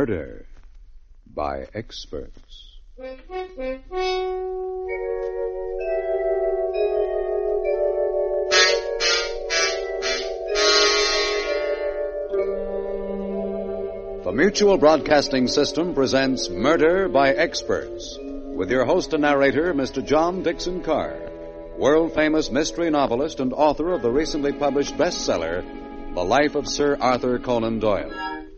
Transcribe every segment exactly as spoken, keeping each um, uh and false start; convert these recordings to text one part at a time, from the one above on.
Murder by Experts. The Mutual Broadcasting System presents Murder by Experts, with your host and narrator, Mister John Dixon Carr, world-famous mystery novelist and author of the recently published bestseller, The Life of Sir Arthur Conan Doyle.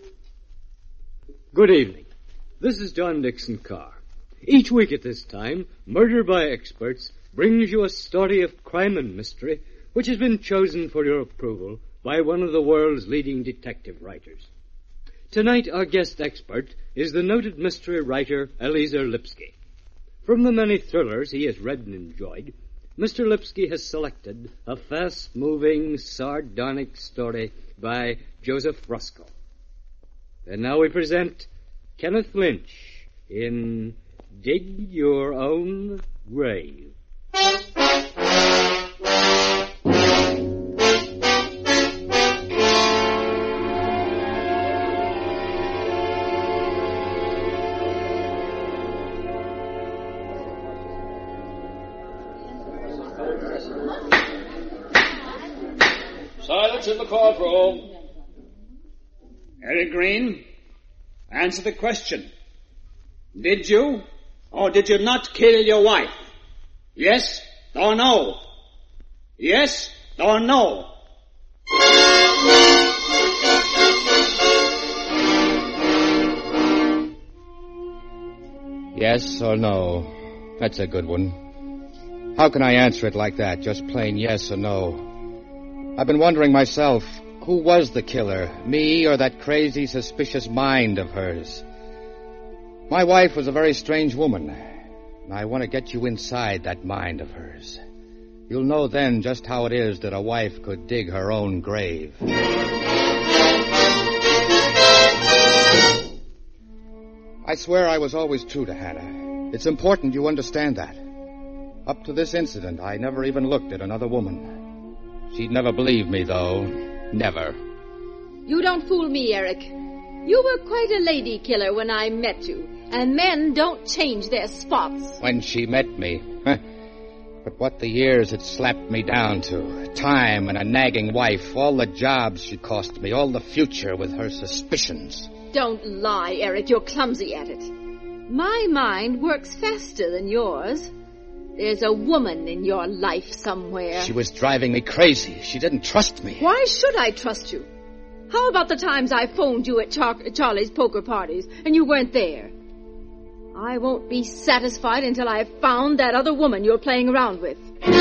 Good evening. This is John Dixon Carr. Each week at this time, Murder by Experts brings you a story of crime and mystery which has been chosen for your approval by one of the world's leading detective writers. Tonight, our guest expert is the noted mystery writer Eliezer Lipsky. From the many thrillers he has read and enjoyed, Mister Lipsky has selected a fast-moving, sardonic story by Joseph Ruskell. And now we present Kenneth Lynch in Dig Your Own Grave. Silence in the courtroom. Eric Green, answer the question. Did you or did you not kill your wife? Yes or no? Yes or no? Yes or no? That's a good one. How can I answer it like that? Just plain yes or no. I've been wondering myself, who was the killer? Me or that crazy, suspicious mind of hers? My wife was a very strange woman, and I want to get you inside that mind of hers. You'll know then just how it is that a wife could dig her own grave. I swear I was always true to Hannah. It's important you understand that. Up to this incident, I never even looked at another woman. She'd never believe me, though. Never. You don't fool me, Eric. You were quite a lady killer when I met you, and men don't change their spots. When she met me. But what the years had slapped me down to. Time and a nagging wife, all the jobs she cost me, all the future with her suspicions. Don't lie, Eric. You're clumsy at it. My mind works faster than yours. There's a woman in your life somewhere. She was driving me crazy. She didn't trust me. Why should I trust you? How about the times I phoned you at Char- Charlie's poker parties and you weren't there? I won't be satisfied until I've found that other woman you're playing around with.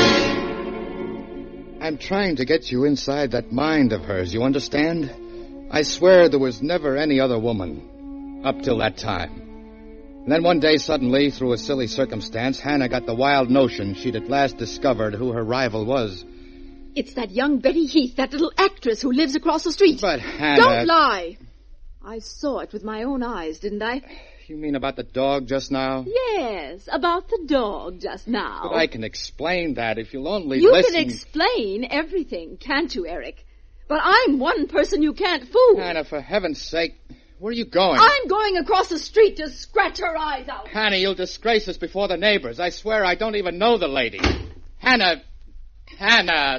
I'm trying to get you inside that mind of hers, you understand? I swear there was never any other woman up till that time. And then one day, suddenly, through a silly circumstance, Hannah got the wild notion she'd at last discovered who her rival was. It's that young Betty Heath, that little actress who lives across the street. But, Hannah... Don't lie. I saw it with my own eyes, didn't I? You mean about the dog just now? Yes, about the dog just now. But I can explain that if you'll only you listen. You can explain everything, can't you, Eric? But I'm one person you can't fool. Hannah, for heaven's sake... Where are you going? I'm going across the street to scratch her eyes out. Hannah, you'll disgrace us before the neighbors. I swear I don't even know the lady. Hannah. Hannah.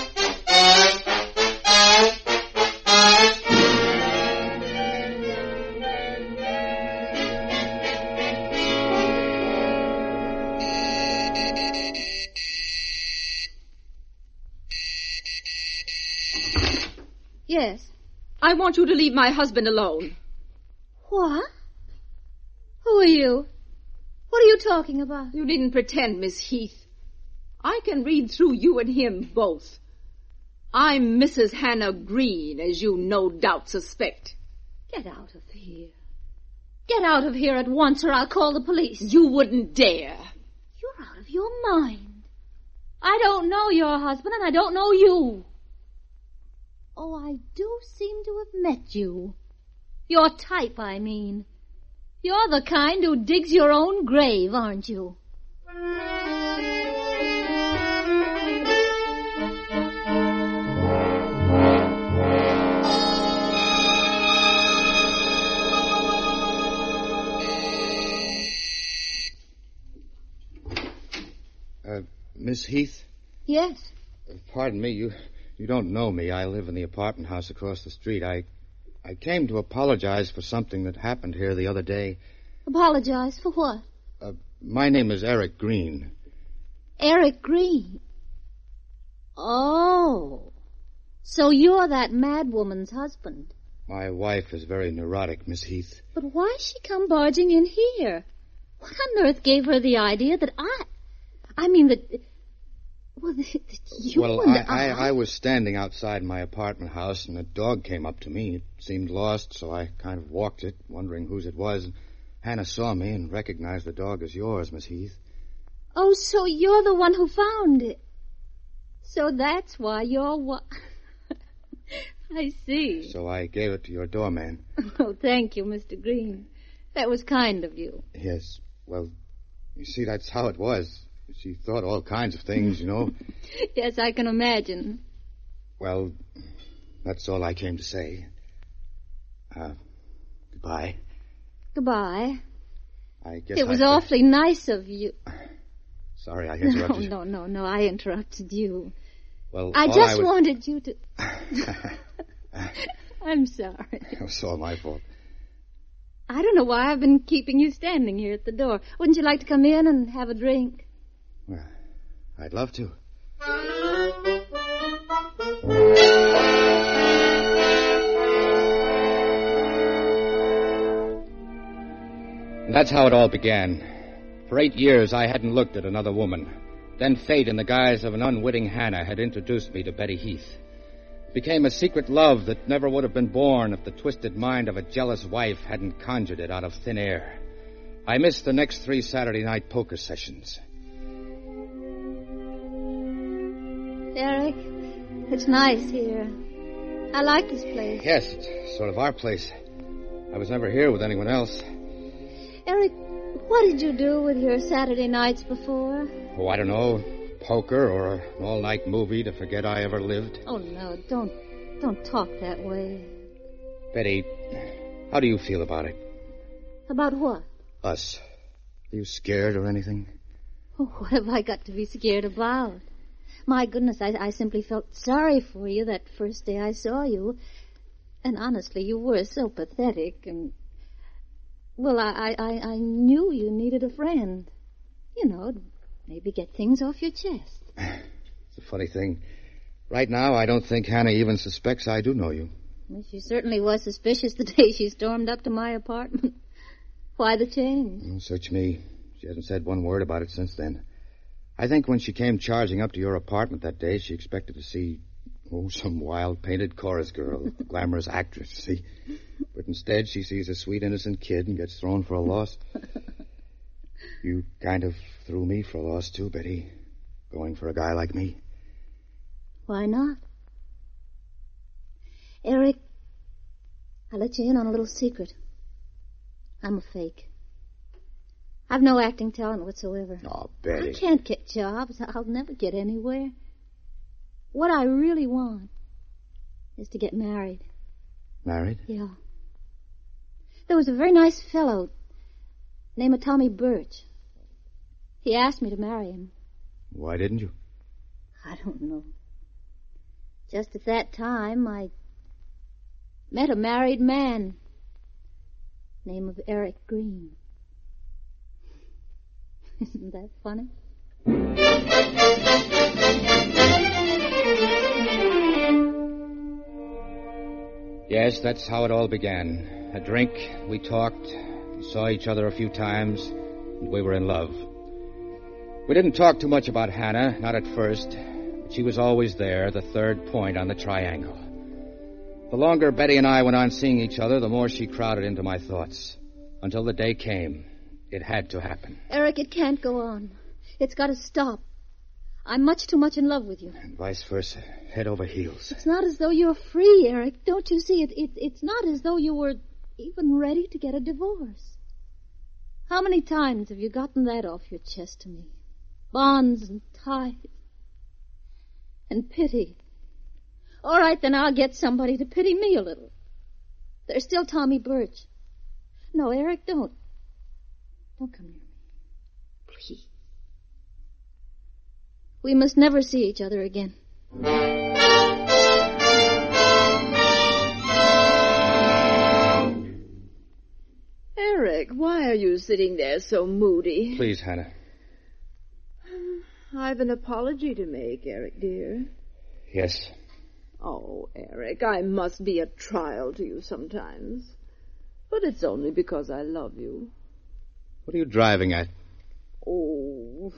Yes. I want you to leave my husband alone. What? Who are you? What are you talking about? You needn't pretend, Miss Heath. I can read through you and him both. I'm Missus Hannah Green, as you no doubt suspect. Get out of here. Get out of here at once, or I'll call the police. You wouldn't dare. You're out of your mind. I don't know your husband, and I don't know you. Oh, I do seem to have met you. Your type, I mean. You're the kind who digs your own grave, aren't you? Miss Heath? Yes. Uh, pardon me, you you don't know me. I live in the apartment house across the street. I I came to apologize for something that happened here the other day. Apologize for what? Uh, my name is Eric Green. Eric Green? Oh. So you're that mad woman's husband. My wife is very neurotic, Miss Heath. But why'd she come barging in here? What on earth gave her the idea that I... I mean, that... Well, that, that you well, and I, I... I... I was standing outside my apartment house, and a dog came up to me. It seemed lost, so I kind of walked it, wondering whose it was. Hannah saw me and recognized the dog as yours, Miss Heath. Oh, so you're the one who found it. So that's why you're... Wa- I see. So I gave it to your doorman. Oh, thank you, Mister Green. That was kind of you. Yes. Well, you see, that's how it was. She thought all kinds of things, you know. Yes, I can imagine. Well, that's all I came to say. Uh, goodbye. Goodbye. I guess It was I... awfully nice of you. Sorry, I interrupted you. No, no, no, no, I interrupted you. Well, I all just I was... wanted you to... I'm sorry. It was all my fault. I don't know why I've been keeping you standing here at the door. Wouldn't you like to come in and have a drink? Well, I'd love to. And that's how it all began. For eight years, I hadn't looked at another woman. Then fate, in the guise of an unwitting Hannah, had introduced me to Betty Heath. It became a secret love that never would have been born if the twisted mind of a jealous wife hadn't conjured it out of thin air. I missed the next three Saturday night poker sessions. Eric, it's nice here. I like this place. Yes, it's sort of our place. I was never here with anyone else. Eric, what did you do with your Saturday nights before? Oh, I don't know. Poker or an all-night movie to forget I ever lived. Oh, no, don't, don't talk that way. Betty, how do you feel about it? About what? Us. Are you scared or anything? Oh, what have I got to be scared about? My goodness, I, I simply felt sorry for you that first day I saw you. And honestly, you were so pathetic and... Well, I, I, I knew you needed a friend. You know, maybe get things off your chest. It's a funny thing. Right now, I don't think Hannah even suspects I do know you. Well, she certainly was suspicious the day she stormed up to my apartment. Why the change? Oh, search me. She hasn't said one word about it since then. I think when she came charging up to your apartment that day, she expected to see, oh, some wild painted chorus girl, a glamorous actress, see? But instead, she sees a sweet, innocent kid and gets thrown for a loss. You kind of threw me for a loss, too, Betty, going for a guy like me. Why not? Eric, I'll let you in on a little secret. I'm a fake. I've no acting talent whatsoever. Oh, Betty. I can't get jobs. I'll never get anywhere. What I really want is to get married. Married? Yeah. There was a very nice fellow named Tommy Birch. He asked me to marry him. Why didn't you? I don't know. Just at that time, I met a married man. Name of Eric Green. Isn't that funny? Yes, that's how it all began. A drink, we talked, we saw each other a few times, and we were in love. We didn't talk too much about Hannah, not at first, but she was always there, the third point on the triangle. The longer Betty and I went on seeing each other, the more she crowded into my thoughts. Until the day came. It had to happen. Eric, it can't go on. It's got to stop. I'm much too much in love with you. And vice versa. Head over heels. It's not as though you're free, Eric. Don't you see? It, it, it's not as though you were even ready to get a divorce. How many times have you gotten that off your chest to me? Bonds and ties. And pity. All right, then I'll get somebody to pity me a little. There's still Tommy Birch. No, Eric, don't. Don't come near me. Please. We must never see each other again. Eric, why are you sitting there so moody? Please, Hannah. I've an apology to make, Eric, dear. Yes. Oh, Eric, I must be a trial to you sometimes. But it's only because I love you. What are you driving at? Oh,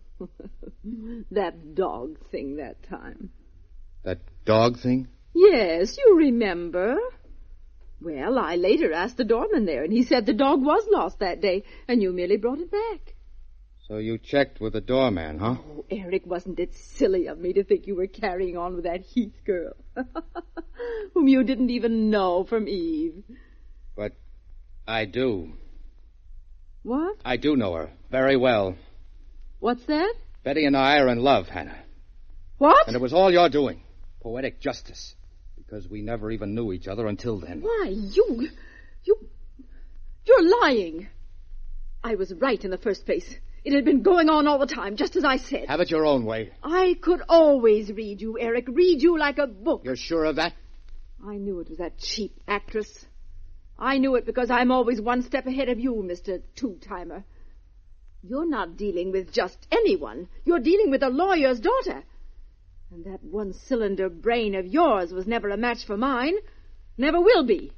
that dog thing that time. That dog thing? Yes, you remember. Well, I later asked the doorman there, and he said the dog was lost that day, and you merely brought it back. So you checked with the doorman, huh? Oh, Eric, wasn't it silly of me to think you were carrying on with that Heath girl, whom you didn't even know from Eve? But I do. What? I do know her very well. What's that? Betty and I are in love, Hannah. What? And it was all your doing. Poetic justice. Because we never even knew each other until then. Why, you... You... You're lying. I was right in the first place. It had been going on all the time, just as I said. Have it your own way. I could always read you, Eric. Read you like a book. You're sure of that? I knew it was that cheap actress. I knew it because I'm always one step ahead of you, Mister Two-Timer. You're not dealing with just anyone. You're dealing with a lawyer's daughter. And that one-cylinder brain of yours was never a match for mine. Never will be.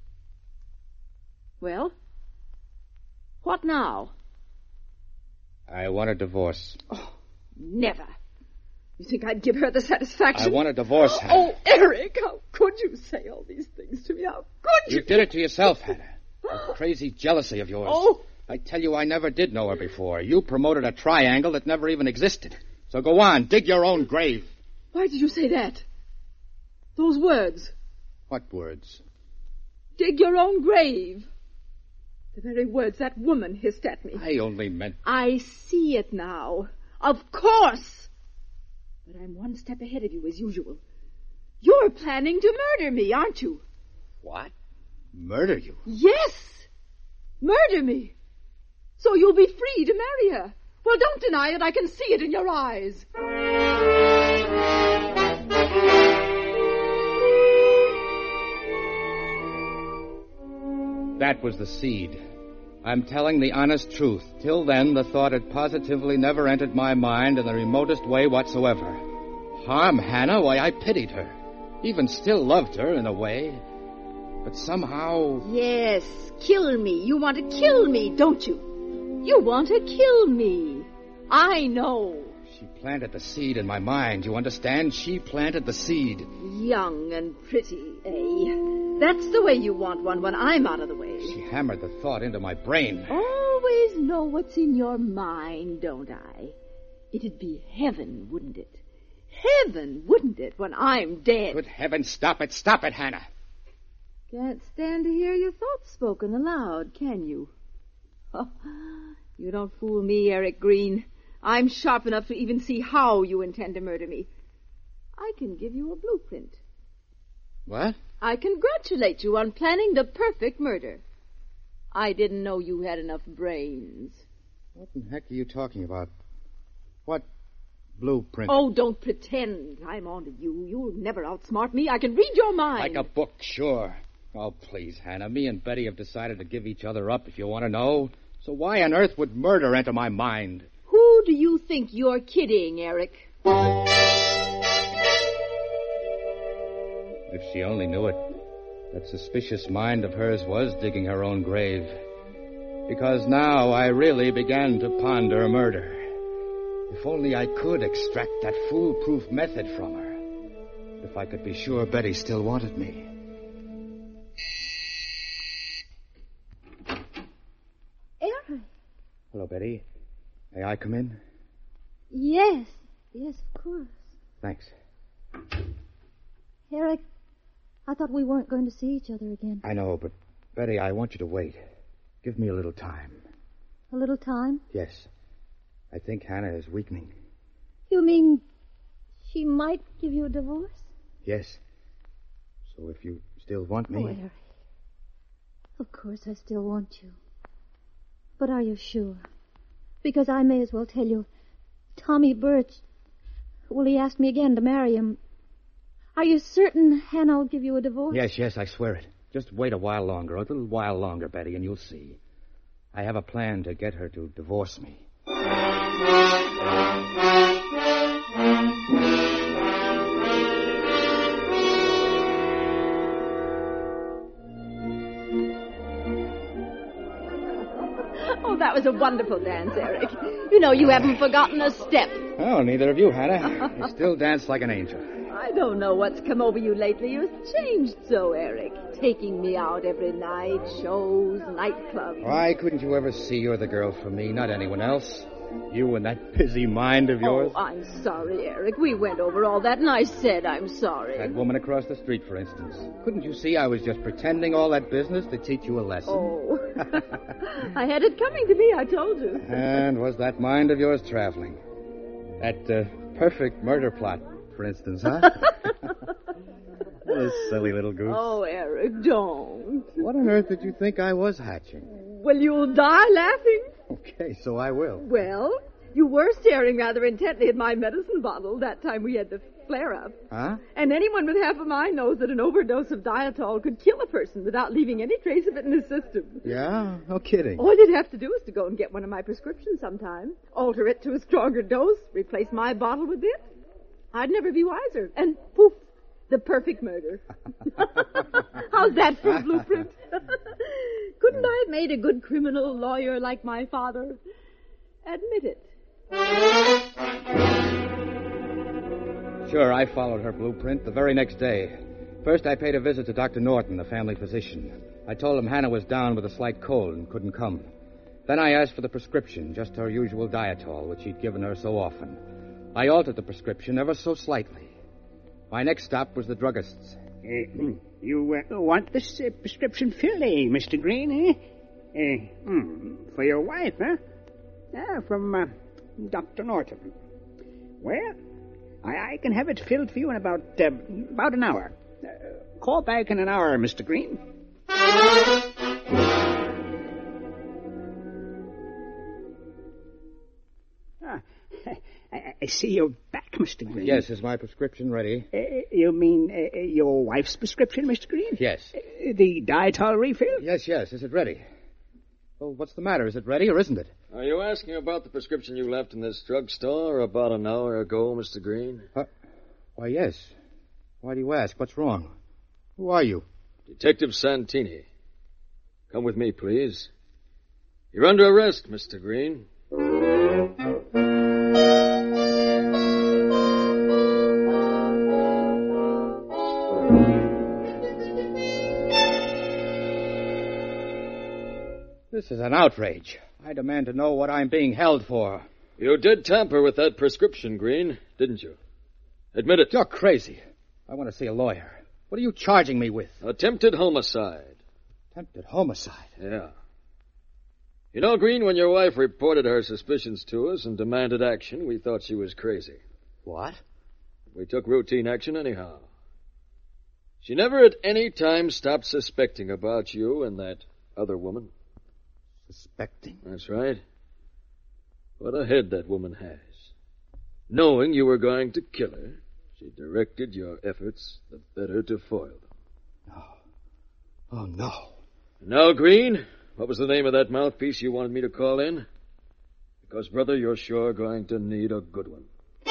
Well, what now? I want a divorce. Oh, never. You think I'd give her the satisfaction? I want a divorce, Hannah. Oh, Eric, how could you say all these things to me? How could you? You did it to yourself, Hannah. That crazy jealousy of yours. Oh. I tell you, I never did know her before. You promoted a triangle that never even existed. So go on, dig your own grave. Why did you say that? Those words. What words? Dig your own grave. The very words that woman hissed at me. I only meant... I see it now. Of course. But I'm one step ahead of you, as usual. You're planning to murder me, aren't you? What? Murder you? Yes. Murder me. So you'll be free to marry her. Well, don't deny it. I can see it in your eyes. That was the seed. I'm telling the honest truth. Till then, the thought had positively never entered my mind in the remotest way whatsoever. Harm Hannah? Why, I pitied her. Even still loved her, in a way. But somehow... Yes, kill me. You want to kill me, don't you? You want to kill me. I know. She planted the seed in my mind. You understand? She planted the seed. Young and pretty, eh? That's the way you want one when I'm out of the way. She hammered the thought into my brain. Always know what's in your mind, don't I? It'd be heaven, wouldn't it? Heaven, wouldn't it, when I'm dead? Good heavens, stop it, stop it, Hannah. Can't stand to hear your thoughts spoken aloud, can you? Oh, you don't fool me, Eric Green. I'm sharp enough to even see how you intend to murder me. I can give you a blueprint. What? I congratulate you on planning the perfect murder. I didn't know you had enough brains. What in heck are you talking about? What blueprint? Oh, don't pretend I'm on to you. You'll never outsmart me. I can read your mind. Like a book, sure. Oh, please, Hannah. Me and Betty have decided to give each other up, if you want to know. So why on earth would murder enter my mind? Who do you think you're kidding, Eric? If she only knew it, that suspicious mind of hers was digging her own grave. Because now I really began to ponder murder. If only I could extract that foolproof method from her. If I could be sure Betty still wanted me. Eric. Hello, Betty. May I come in? Yes. Yes, of course. Thanks. Eric, I thought we weren't going to see each other again. I know, but Betty, I want you to wait. Give me a little time. A little time? Yes. I think Hannah is weakening. You mean she might give you a divorce? Yes. So if you still want me... Oh, Eric. Of course I still want you. But are you sure? Because I may as well tell you, Tommy Birch, Will he ask me again to marry him? Are you certain Hannah will give you a divorce? Yes, yes, I swear it. Just wait a while longer, a little while longer, Betty, and you'll see. I have a plan to get her to divorce me. Oh, that was a wonderful dance, Eric. You know, you haven't forgotten a step. Oh, neither of you, Hannah. You still dance like an angel. I don't know what's come over you lately. You've changed so, Eric. Taking me out every night, shows, nightclubs. Why couldn't you ever see you're the girl for me, not anyone else? You and that busy mind of yours. Oh, I'm sorry, Eric. We went over all that, and I said I'm sorry. That woman across the street, for instance. Couldn't you see I was just pretending all that business to teach you a lesson? Oh. I had it coming to me, I told you. And was that mind of yours traveling? That uh, perfect murder plot, for instance, huh? What a silly little goose. Oh, Eric, don't. What on earth did you think I was hatching? Well, you'll die laughing. Okay, so I will. Well, you were staring rather intently at my medicine bottle that time we had the flare-up. Huh? And anyone with half a mind knows that an overdose of dietol could kill a person without leaving any trace of it in his system. Yeah? No kidding. All you'd have to do is to go and get one of my prescriptions sometime, alter it to a stronger dose, replace my bottle with it. I'd never be wiser. And poof, the perfect murder. How's that for a blueprint? Couldn't I have made a good criminal lawyer like my father? Admit it. Sure, I followed her blueprint the very next day. First, I paid a visit to Doctor Norton, the family physician. I told him Hannah was down with a slight cold and couldn't come. Then I asked for the prescription, just her usual dietol, which he'd given her so often. I altered the prescription ever so slightly. My next stop was the druggist's. Uh, you uh, want this uh, prescription filled, eh, Mister Green, eh? Uh, mm, for your wife, huh? Ah, from uh, Doctor Norton. Well, I, I can have it filled for you in about uh, about an hour. Uh, call back in an hour, Mister Green. Ah, I, I see you're back, Mister Green. Yes, is my prescription ready? Uh, you mean uh, your wife's prescription, Mister Green? Yes. Uh, the dietol refill? Yes, yes. Is it ready? Well, what's the matter? Is it ready or isn't it? Are you asking about the prescription you left in this drugstore about an hour ago, Mister Green? Uh, why, yes. Why do you ask? What's wrong? Who are you? Detective Santini. Come with me, please. You're under arrest, Mister Green. This is an outrage. I demand to know what I'm being held for. You did tamper with that prescription, Green, didn't you? Admit it. You're crazy. I want to see a lawyer. What are you charging me with? Attempted homicide. Attempted homicide? Yeah. You know, Green, when your wife reported her suspicions to us and demanded action, we thought she was crazy. What? We took routine action anyhow. She never at any time stopped suspecting about you and that other woman. Suspecting? That's right. What a head that woman has. Knowing you were going to kill her, she directed your efforts the better to foil them. No. Oh, no. Now, Green, what was the name of that mouthpiece you wanted me to call in? Because, brother, you're sure going to need a good one.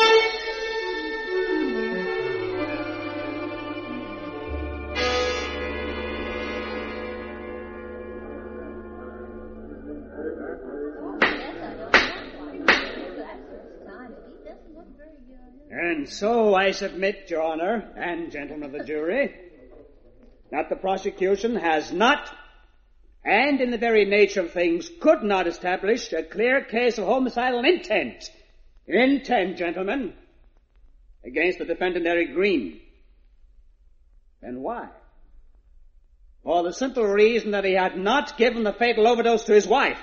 And so I submit, Your Honor, and gentlemen of the jury, that the prosecution has not, and in the very nature of things could not establish a clear case of homicidal intent. Intent, gentlemen, against the defendant Eric Green. And why? For the simple reason that he had not given the fatal overdose to his wife.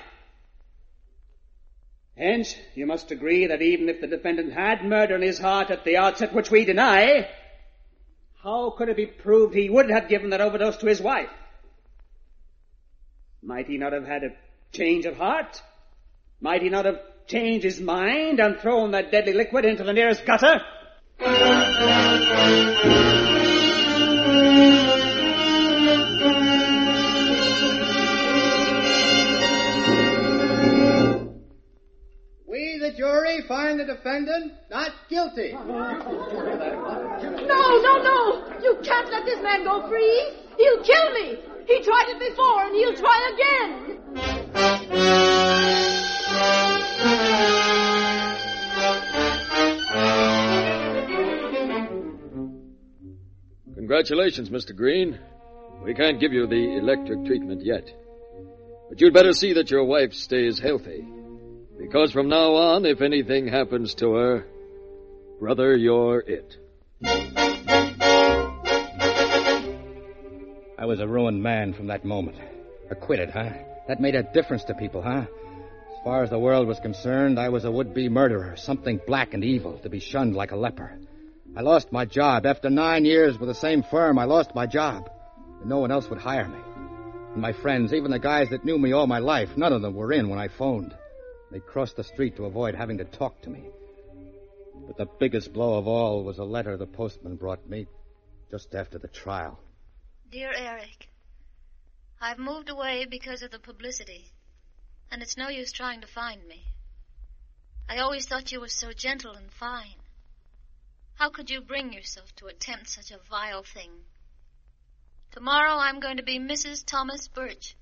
Hence, you must agree that even if the defendant had murder in his heart at the outset, which we deny, how could it be proved he would have given that overdose to his wife? Might he not have had a change of heart? Might he not have changed his mind and thrown that deadly liquid into the nearest gutter? We, the jury, find the defendant not guilty. No, no, no! You can't let this man go free. He'll kill me. He tried it before, and he'll try again. Congratulations, Mister Green. We can't give you the electric treatment yet. But you'd better see that your wife stays healthy. Because from now on, if anything happens to her, brother, you're it. I was a ruined man from that moment. Acquitted, huh? That made a difference to people, huh? As far as the world was concerned, I was a would-be murderer, something black and evil, to be shunned like a leper. I lost my job. After nine years with the same firm, I lost my job. And no one else would hire me. And my friends, even the guys that knew me all my life, none of them were in when I phoned. They crossed the street to avoid having to talk to me. But the biggest blow of all was a letter the postman brought me just after the trial. Dear Eric, I've moved away because of the publicity, and it's no use trying to find me. I always thought you were so gentle and fine. How could you bring yourself to attempt such a vile thing? Tomorrow I'm going to be Missus Thomas Birch.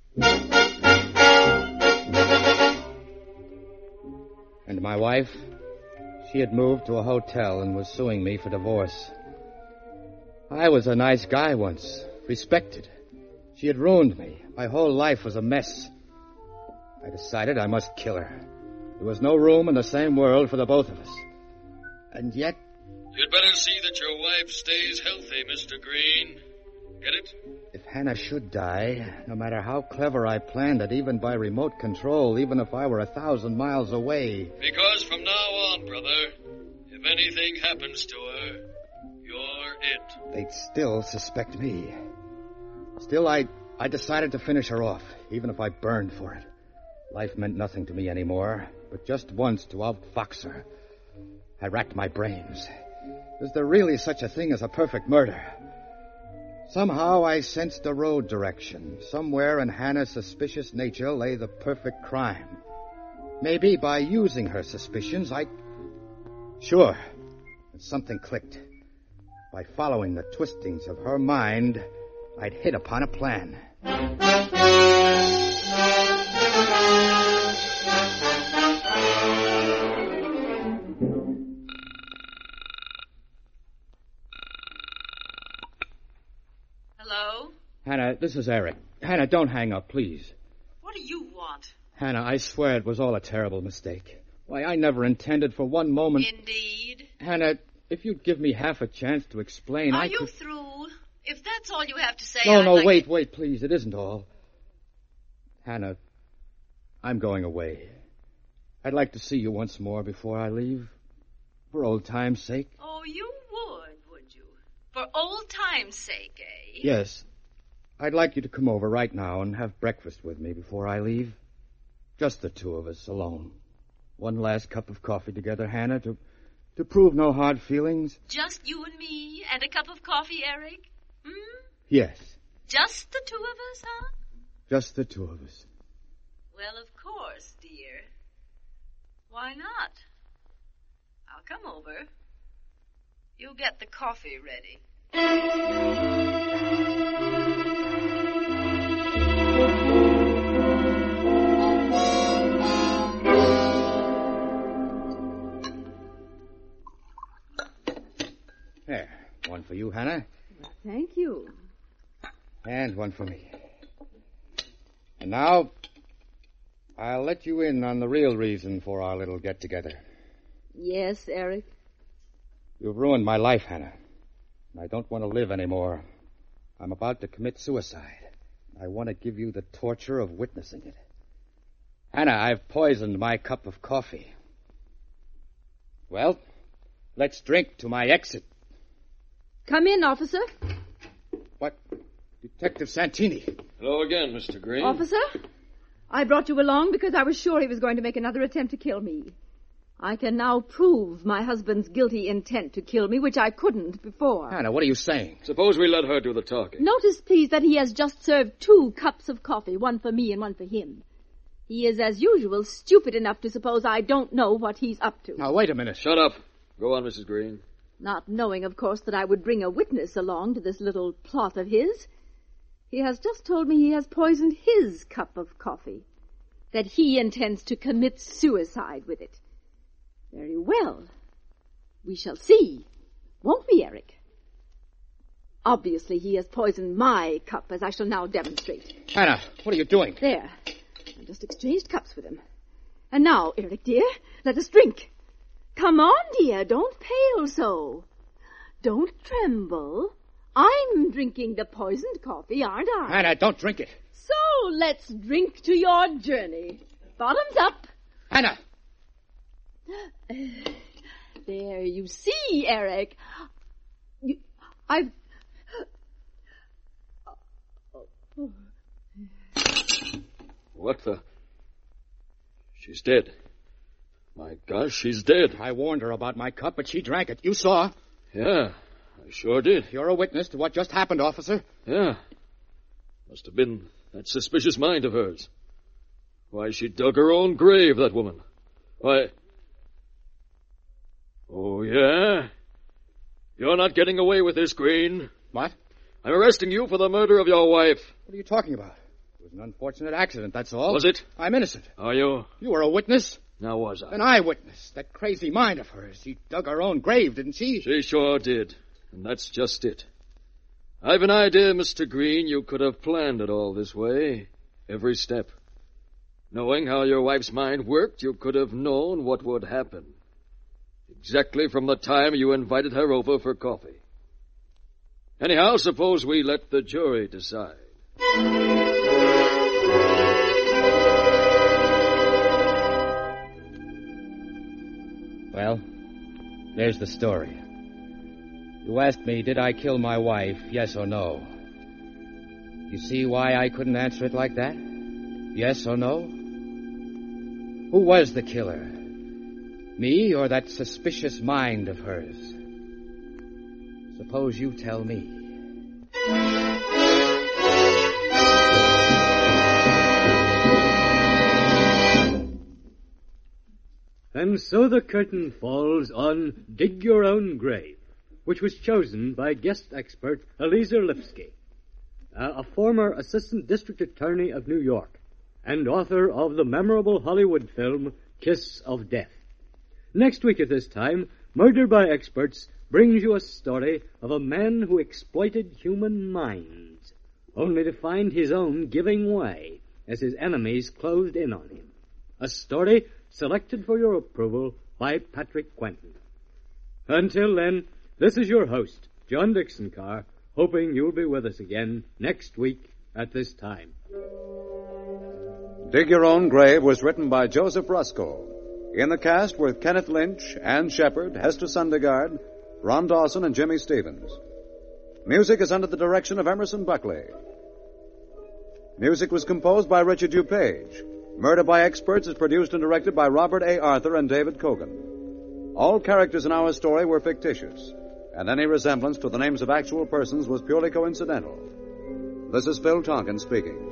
And my wife, she had moved to a hotel and was suing me for divorce. I was a nice guy once, respected. She had ruined me. My whole life was a mess. I decided I must kill her. There was no room in the same world for the both of us. And yet... You'd better see that your wife stays healthy, Mister Green. Get it? If Hannah should die, no matter how clever I planned it, even by remote control, even if I were a thousand miles away... Because from now on, brother, if anything happens to her, you're it. They'd still suspect me. Still, I, I decided to finish her off, even if I burned for it. Life meant nothing to me anymore, but just once to outfox her. I racked my brains. Is there really such a thing as a perfect murder? Somehow I sensed a road direction. Somewhere in Hannah's suspicious nature lay the perfect crime. Maybe by using her suspicions, I... Sure. And something clicked. By following the twistings of her mind, I'd hit upon a plan. Hello? Hannah, this is Eric. Hannah, don't hang up, please. What do you want? Hannah, I swear it was all a terrible mistake. Why, I never intended for one moment... Indeed. Hannah, if you'd give me half a chance to explain, Are I you could... through? If that's all you have to say, No, I'd no, like wait, to... wait, please. It isn't all. Hannah, I'm going away. I'd like to see you once more before I leave. For old time's sake. Oh, you would, would you? For old time's sake, eh? Yes. I'd like you to come over right now and have breakfast with me before I leave. Just the two of us, alone. One last cup of coffee together, Hannah, to, to prove no hard feelings. Just you and me and a cup of coffee, Eric? Hmm? Yes. Just the two of us, huh? Just the two of us. Well, of course, dear. Why not? I'll come over. You get the coffee ready. There, one for you, Hannah. Well, thank you. And one for me. And now, I'll let you in on the real reason for our little get-together. Yes, Eric? You've ruined my life, Hannah. I don't want to live anymore. I'm about to commit suicide. I want to give you the torture of witnessing it. Hannah, I've poisoned my cup of coffee. Well, let's drink to my exit. Come in, officer. What? Detective Santini. Hello again, Mister Green. Officer, I brought you along because I was sure he was going to make another attempt to kill me. I can now prove my husband's guilty intent to kill me, which I couldn't before. Hannah, what are you saying? Suppose we let her do the talking. Notice, please, that he has just served two cups of coffee, one for me and one for him. He is, as usual, stupid enough to suppose I don't know what he's up to. Now, wait a minute. Shut up. Go on, Missus Green. Not knowing, of course, that I would bring a witness along to this little plot of his, he has just told me he has poisoned his cup of coffee, that he intends to commit suicide with it. Very well. We shall see, won't we, Eric? Obviously, he has poisoned my cup, as I shall now demonstrate. Hannah, what are you doing? There. I just exchanged cups with him. And now, Eric, dear, let us drink. Come on, dear, don't pale so. Don't tremble. I'm drinking the poisoned coffee, aren't I? Hannah, don't drink it. So, let's drink to your journey. Bottoms up. Hannah! There, you see, Eric. You, I've... What the... She's dead. My gosh, she's dead. I warned her about my cup, but she drank it. You saw. Yeah, I sure did. You're a witness to what just happened, officer. Yeah. Must have been that suspicious mind of hers. Why, she dug her own grave, that woman. Why... Oh, yeah? You're not getting away with this, Green. What? I'm arresting you for the murder of your wife. What are you talking about? It was an unfortunate accident, that's all. Was it? I'm innocent. Are you? You were a witness. Now was I? An eyewitness. That crazy mind of hers. She dug her own grave, didn't she? She sure did. And that's just it. I've an idea, Mister Green, you could have planned it all this way. Every step. Knowing how your wife's mind worked, you could have known what would happen. Exactly from the time you invited her over for coffee. Anyhow, suppose we let the jury decide. Well, there's the story. You asked me, did I kill my wife, yes or no? You see why I couldn't answer it like that? Yes or no? Who was the killer? Me or that suspicious mind of hers? Suppose you tell me. And so the curtain falls on Dig Your Own Grave, which was chosen by guest expert Eliezer Lipsky, uh, a former assistant district attorney of New York and author of the memorable Hollywood film Kiss of Death. Next week at this time, Murder by Experts brings you a story of a man who exploited human minds, only to find his own giving way as his enemies closed in on him. A story selected for your approval by Patrick Quentin. Until then, this is your host, John Dixon Carr, hoping you'll be with us again next week at this time. Dig Your Own Grave was written by Joseph Rusko. In the cast were Kenneth Lynch, Ann Shepard, Hester Sundergaard, Ron Dawson, and Jimmy Stevens. Music is under the direction of Emerson Buckley. Music was composed by Richard DuPage. Murder by Experts is produced and directed by Robert A. Arthur and David Kogan. All characters in our story were fictitious, and any resemblance to the names of actual persons was purely coincidental. This is Phil Tonkin speaking.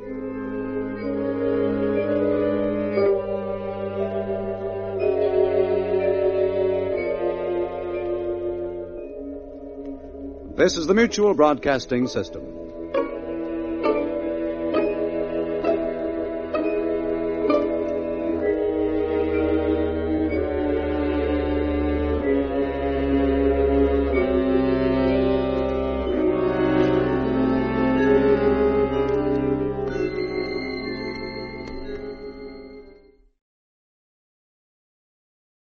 This is the Mutual Broadcasting System.